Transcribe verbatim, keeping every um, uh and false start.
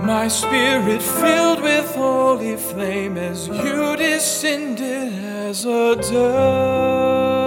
My spirit filled with holy flame as you descended as a dove.